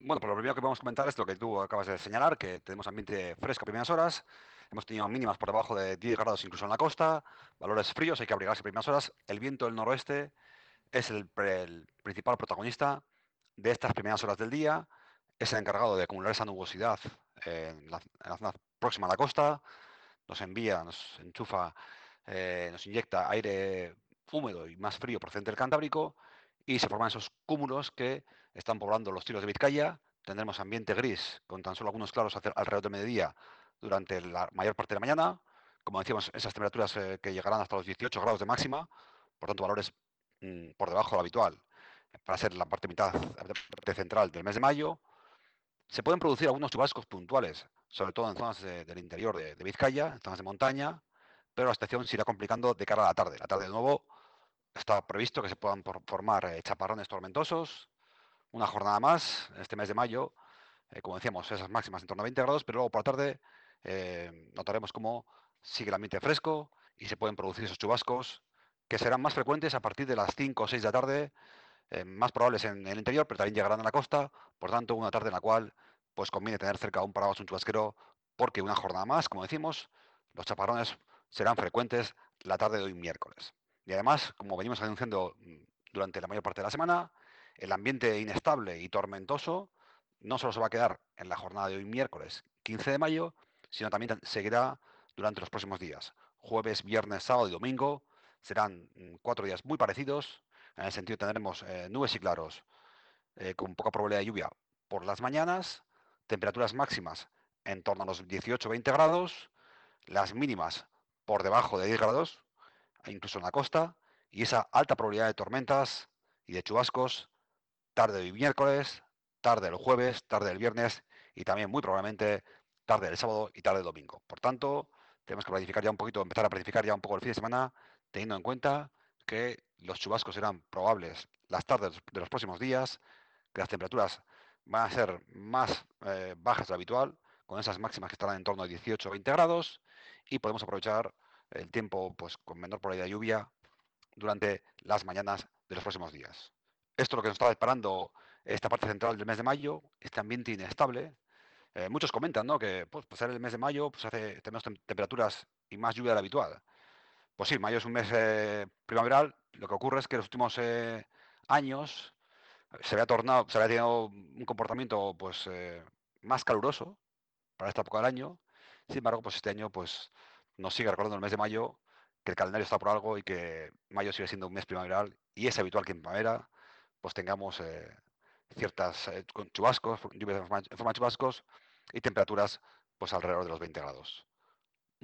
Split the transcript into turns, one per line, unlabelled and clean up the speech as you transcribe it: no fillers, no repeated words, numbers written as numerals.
Bueno, pues lo primero que vamos a comentar es lo que tú acabas de señalar, que tenemos ambiente fresco a primeras horas, hemos tenido mínimas por debajo de 10 grados incluso en la costa, valores fríos, hay que abrigarse a primeras horas. El viento del noroeste es el principal protagonista de estas primeras horas del día, es el encargado de acumular esa nubosidad en la zona próxima a la costa, nos envía, nos enchufa, nos inyecta aire húmedo y más frío procedente del Cantábrico y se forman esos cúmulos que están poblando los tiros de Vizcaya. Tendremos ambiente gris con tan solo algunos claros alrededor del mediodía durante la mayor parte de la mañana. Como decíamos, esas temperaturas que llegarán hasta los 18 grados de máxima, por tanto valores por debajo de lo habitual para ser la parte central del mes de mayo. Se pueden producir algunos chubascos puntuales, sobre todo en zonas del interior de Vizcaya, en zonas de montaña, pero la situación se irá complicando de cara a la tarde. La tarde, de nuevo, está previsto que se puedan formar chaparrones tormentosos, una jornada más, este mes de mayo, como decíamos, esas máximas en torno a 20 grados, pero luego por la tarde notaremos cómo sigue el ambiente fresco y se pueden producir esos chubascos que serán más frecuentes a partir de las 5 o 6 de la tarde, más probables en el interior, pero también llegarán a la costa. Por tanto, una tarde en la cual pues conviene tener cerca un paraguas, un chubasquero, porque una jornada más, como decimos, los chaparrones serán frecuentes la tarde de hoy miércoles. Y además, como venimos anunciando durante la mayor parte de la semana, el ambiente inestable y tormentoso no solo se va a quedar en la jornada de hoy miércoles 15 de mayo, sino también seguirá durante los próximos días. Jueves, viernes, sábado y domingo serán 4 días muy parecidos. En el sentido tendremos nubes y claros con poca probabilidad de lluvia por las mañanas, temperaturas máximas en torno a los 18-20 grados, las mínimas por debajo de 10 grados, incluso en la costa, y esa alta probabilidad de tormentas y de chubascos tarde del miércoles, tarde del jueves, tarde del viernes y también muy probablemente tarde del sábado y tarde del domingo. Por tanto, tenemos que planificar ya un poquito, empezar a planificar ya un poco el fin de semana, teniendo en cuenta que los chubascos serán probables las tardes de los próximos días, que las temperaturas van a ser más bajas de lo habitual, con esas máximas que estarán en torno a 18 o 20 grados, y podemos aprovechar el tiempo pues, con menor probabilidad de lluvia durante las mañanas de los próximos días. Esto es lo que nos está disparando esta parte central del mes de mayo, este ambiente inestable. Muchos comentan, ¿no? Que pues, pasar el mes de mayo pues, tenemos temperaturas y más lluvia de la habitual. Pues sí, mayo es un mes primaveral. Lo que ocurre es que en los últimos años se había tenido un comportamiento pues más caluroso para esta época del año. Sin embargo, pues este año pues nos sigue recordando el mes de mayo que el calendario está por algo y que mayo sigue siendo un mes primaveral y es habitual que en primavera pues tengamos ciertas con chubascos, lluvias en forma de chubascos y temperaturas pues alrededor de los 20 grados.